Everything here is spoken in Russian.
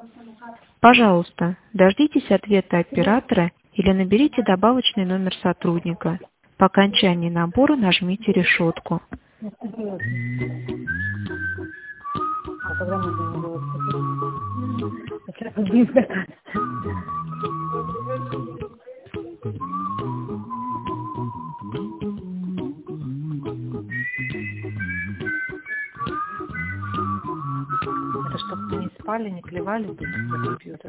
Пожалуйста, дождитесь ответа оператора или наберите добавочный номер сотрудника. По окончании набора нажмите решетку. А когда можно было сказать? Это чтобы не спали, не клевали тут на компьютер.